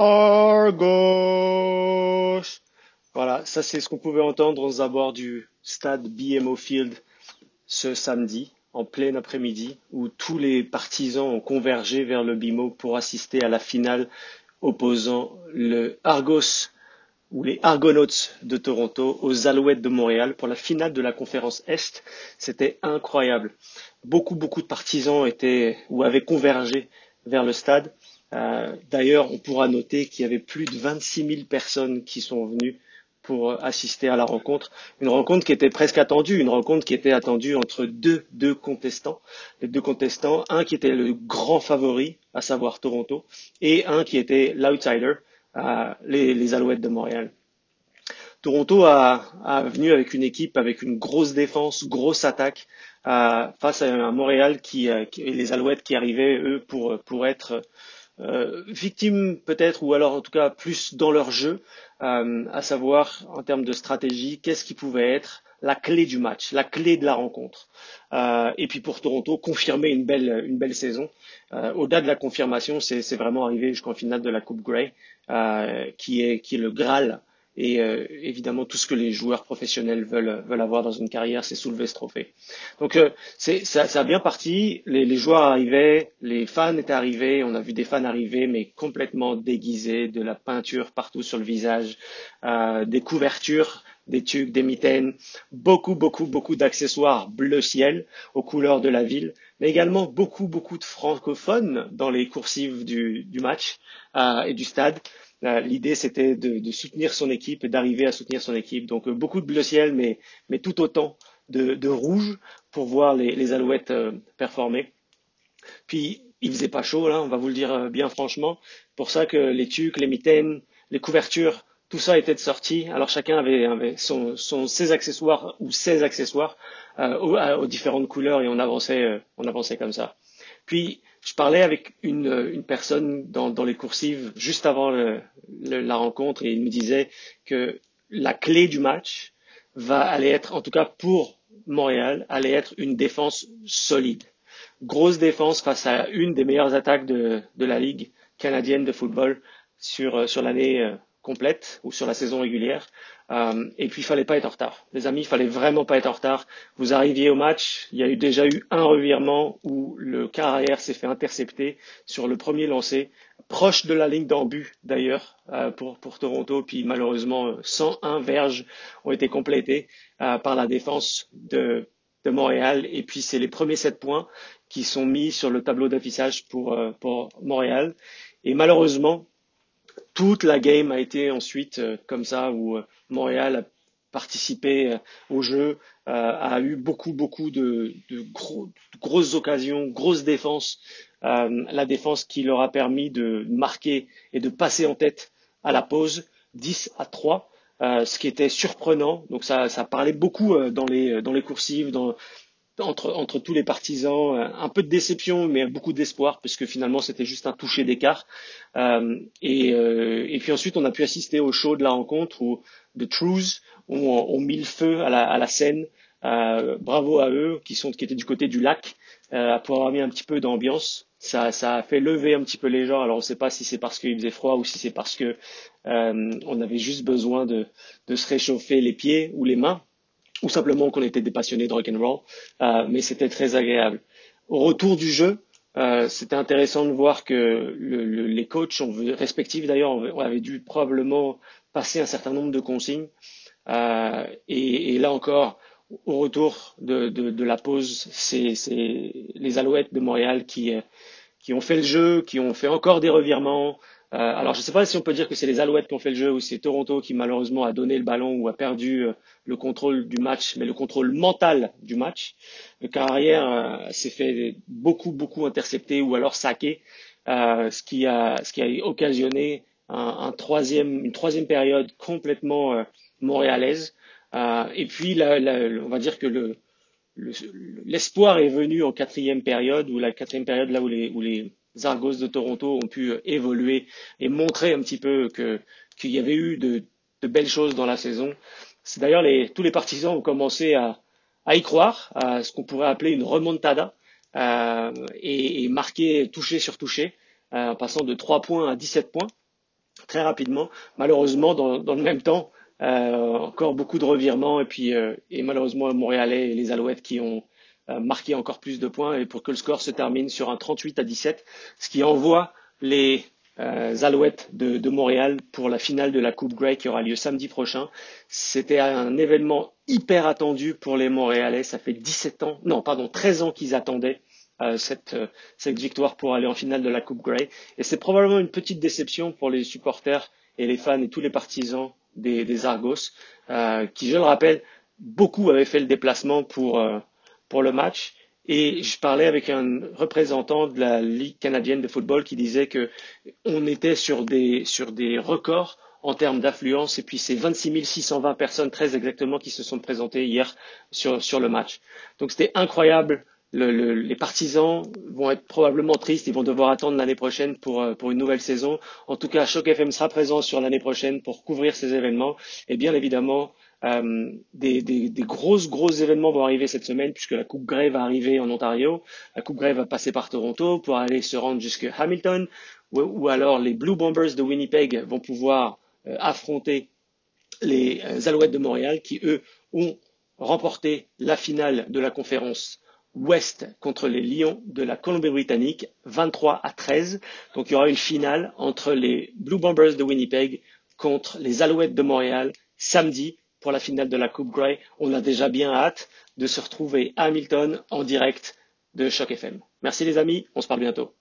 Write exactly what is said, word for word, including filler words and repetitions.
Argos! Voilà, ça c'est ce qu'on pouvait entendre aux abords du stade B M O Field ce samedi, en plein après-midi, où tous les partisans ont convergé vers le B M O pour assister à la finale opposant le Argos ou les Argonauts de Toronto aux Alouettes de Montréal pour la finale de la conférence Est. C'était incroyable. Beaucoup, beaucoup de partisans étaient ou avaient convergé vers le stade. Euh, D'ailleurs, on pourra noter qu'il y avait plus de vingt-six mille personnes qui sont venues pour assister à la rencontre. Une rencontre qui était presque attendue, une rencontre qui était attendue entre deux, deux contestants. Les deux contestants, un qui était le grand favori, à savoir Toronto, et un qui était l'outsider, euh, les, les Alouettes de Montréal. Toronto a, a venu avec une équipe avec une grosse défense, grosse attaque euh, face à un Montréal qui, euh, qui et les Alouettes qui arrivaient eux pour pour être euh, victimes peut-être ou alors en tout cas plus dans leur jeu, euh, à savoir en termes de stratégie, qu'est-ce qui pouvait être la clé du match, la clé de la rencontre. Euh, et puis pour Toronto, confirmer une belle une belle saison. Euh, au-delà de la confirmation, c'est c'est vraiment arrivé jusqu'en finale de la Coupe Grey, euh, qui est qui est le Graal et euh, évidemment, tout ce que les joueurs professionnels veulent, veulent avoir dans une carrière, c'est soulever ce trophée. Donc, euh, c'est, ça, ça a bien parti. Les, les joueurs arrivaient, les fans étaient arrivés. On a vu des fans arriver, mais complètement déguisés, de la peinture partout sur le visage, euh, des couvertures, des tuques, des mitaines, beaucoup, beaucoup, beaucoup d'accessoires bleu ciel aux couleurs de la ville, mais également beaucoup, beaucoup de francophones dans les coursives du, du match euh, et du stade. Euh, L'idée, c'était de, de soutenir son équipe et d'arriver à soutenir son équipe. Donc, euh, beaucoup de bleu ciel, mais, mais tout autant de, de rouge pour voir les, les Alouettes euh, performer. Puis, il faisait pas chaud, là, on va vous le dire euh, bien franchement. Pour ça que les tuques, les mitaines, les couvertures, tout ça était de sortie. Alors, chacun avait, avait son, son, ses accessoires ou ses accessoires euh, aux, aux différentes couleurs et on avançait, euh, on avançait comme ça. Puis, je parlais avec une, une personne dans, dans les coursives juste avant le- le- la rencontre et il me disait que la clé du match va aller être, en tout cas pour Montréal, allait être une défense solide. Grosse défense face à une des meilleures attaques de, de la Ligue canadienne de football sur, euh, sur l'année euh, complète ou sur la saison régulière. Euh, et puis, il fallait pas être en retard. Les amis, il fallait vraiment pas être en retard. Vous arriviez au match, il y a eu déjà eu un revirement où le quart arrière s'est fait intercepter sur le premier lancé, proche de la ligne d'en but d'ailleurs euh, pour, pour Toronto. Puis malheureusement, cent un verges ont été complétées euh, par la défense de, de Montréal. Et puis, c'est les premiers sept points qui sont mis sur le tableau d'affichage pour, euh, pour Montréal. Et malheureusement, toute la game a été ensuite euh, comme ça, où euh, Montréal a participé euh, au jeu, euh, a eu beaucoup, beaucoup de, de, gros, de grosses occasions, grosses défenses. Euh, la défense qui leur a permis de marquer et de passer en tête à la pause, dix à trois. Euh, ce qui était surprenant. Donc ça, ça parlait beaucoup euh, dans les dans les coursives, dans, entre, entre tous les partisans, euh, un peu de déception, mais beaucoup d'espoir, puisque finalement c'était juste un toucher d'écart. Euh, et, euh, et puis ensuite, on a pu assister au show de la rencontre où The Trues ont, ont mis le feu à la, à la scène. Euh, bravo à eux qui sont qui étaient du côté du lac euh, pour avoir mis un petit peu d'ambiance. Ça, ça a fait lever un petit peu les gens. Alors on ne sait pas si c'est parce qu'il faisait froid ou si c'est parce que euh, on avait juste besoin de, de se réchauffer les pieds ou les mains ou simplement qu'on était des passionnés de rock'n'roll, euh, mais c'était très agréable. Au retour du jeu, euh, c'était intéressant de voir que le, le, les coachs ont, respectifs d'ailleurs on avait dû probablement passer un certain nombre de consignes. Euh, et, et là encore, au retour de, de, de la pause, c'est les Alouettes de Montréal qui, qui ont fait le jeu, qui ont fait encore des revirements. Euh, alors, je ne sais pas si on peut dire que c'est les Alouettes qui ont fait le jeu ou c'est Toronto qui malheureusement a donné le ballon ou a perdu euh, le contrôle du match, mais le contrôle mental du match. Le carrière euh, s'est fait beaucoup, beaucoup intercepter ou alors saquer, euh, ce qui a, ce qui a occasionné un, un troisième, une troisième période complètement euh, montréalaise. Euh, et puis, la, la, on va dire que le, l'espoir est venu en quatrième période, ou la quatrième période là où les, où les Argos de Toronto ont pu évoluer et montrer un petit peu que qu'il y avait eu de, de belles choses dans la saison. C'est d'ailleurs les, tous les partisans ont commencé à, à y croire, à ce qu'on pourrait appeler une remontada, euh, et, et marquer touché sur touché, euh, en passant de trois points à dix-sept points. très rapidement. Malheureusement, dans, dans le même temps, euh, encore beaucoup de revirements et puis euh, et malheureusement Montréalais et les Alouettes qui ont euh, marqué encore plus de points et pour que le score se termine sur un trente-huit à dix-sept, ce qui envoie les euh, Alouettes de, de Montréal pour la finale de la Coupe Grey qui aura lieu samedi prochain. C'était un événement hyper attendu pour les Montréalais. Ça fait dix-sept ans, non, pardon, treize ans qu'ils attendaient euh, cette, euh, cette victoire pour aller en finale de la Coupe Grey. Et c'est probablement une petite déception pour les supporters et les fans et tous les partisans des, des Argos, euh, qui, je le rappelle, beaucoup avaient fait le déplacement pour, euh, pour le match. Et je parlais avec un représentant de la Ligue canadienne de football qui disait que on était sur des, sur des records en termes d'affluence et puis c'est vingt-six mille six cent vingt personnes très exactement qui se sont présentées hier sur, sur le match. Donc c'était incroyable. Le, le, les partisans vont être probablement tristes, ils vont devoir attendre l'année prochaine pour, pour une nouvelle saison. En tout cas, Choc F M sera présent sur l'année prochaine pour couvrir ces événements. Et bien évidemment, euh, des, des, des grosses, grosses événements vont arriver cette semaine puisque la Coupe Grey va arriver en Ontario. La Coupe Grey va passer par Toronto pour aller se rendre jusqu'à Hamilton. Ou, ou alors les Blue Bombers de Winnipeg vont pouvoir euh, affronter les euh, Alouettes de Montréal qui, eux, ont remporté la finale de la conférence Ouest contre les Lions de la Colombie-Britannique, vingt-trois à treize. Donc il y aura une finale entre les Blue Bombers de Winnipeg contre les Alouettes de Montréal samedi pour la finale de la Coupe Grey. On a déjà bien hâte de se retrouver à Hamilton en direct de Choc F M. Merci les amis, on se parle bientôt.